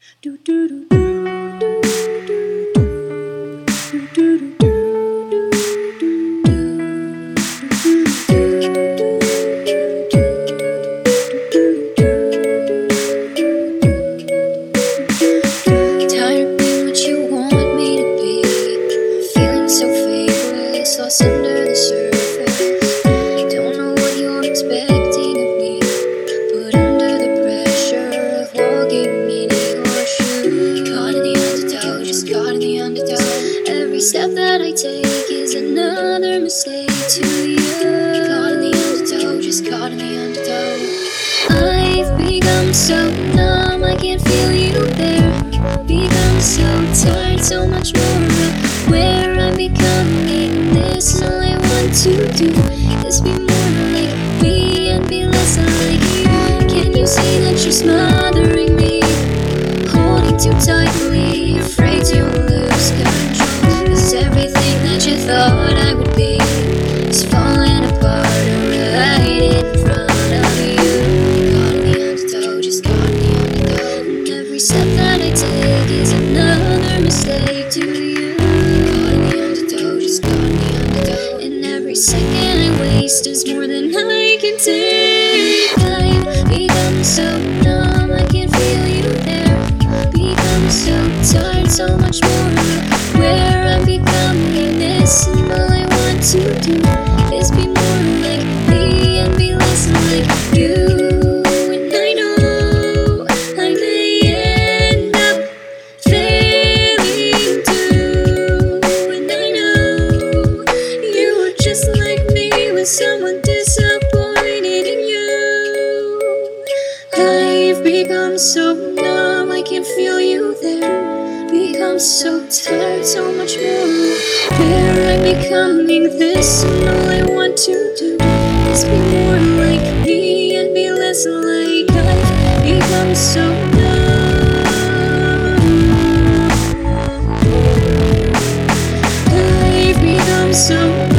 Do do do do do do do do Tired of being what you want me to be, feeling so faithless, lost under the surface. Don't know what you're expecting of me, but under the pressure of walking in your shoes, caught in the undertow, just caught in the undertow. Every step that I take is another mistake to you. Caught in the undertow, just caught in the undertow. I've become so numb, I can't feel you there. Become so tired, so much more where I'm becoming. This all I want to do is be more like me and be less like you. Can you see that you're smothering me, holding too tightly, afraid to lose control? 'Cause everything that you thought I would be is falling apart right in front of you. Caught in the undertow, just caught in the undertow. And every step that I take is another mistake to you. Caught in the undertow, just caught in the undertow. And every second I waste is more than I can take. I've become so numb, I can't feel you there. Become so tired, so much more where I'm becoming. This and all I want to do is be more like me and be less like you. And I know I may end up failing too. And I know you were just like me, with someone disappointed in you. I've become so numb, I can't feel you there. Become so tired, so much more where I'm becoming. This and all I want to do is be more like me and be less like I've become so numb. I've become so numb.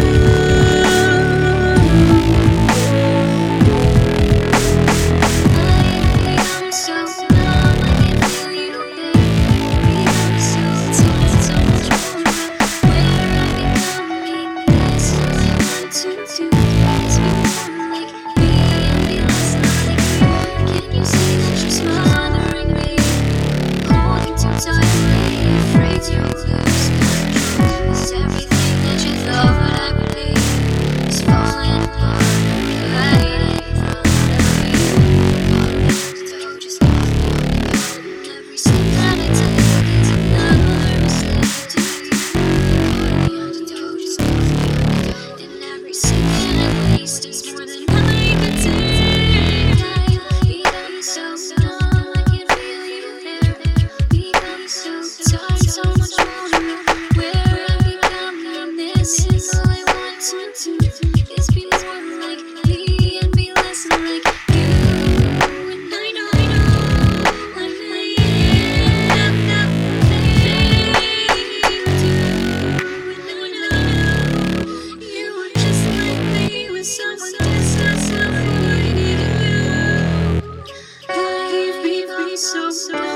I've become so numb, I can't feel you there. Become so tired, so much more where I'm becoming. This all I want to do is be more like me and be less like you. Can you see that you're smothering me, holding too tightly, afraid to lose control? 'Cause everything that you thought I would be is falling apart right in front of you. Caught in the undertow, just caught in the undertow. And every step that I take is another mistake to you. Caught in the undertow, just caught in the undertow. And every second I waste is more than I can take. I've become so numb, I can't feel you there. Become so tired, so much more where I'm becoming. This is all I want to do is be more like me and be less like you. And I know I may end up failing too. And I know you were just like me, with someone disappointed in you. I've become so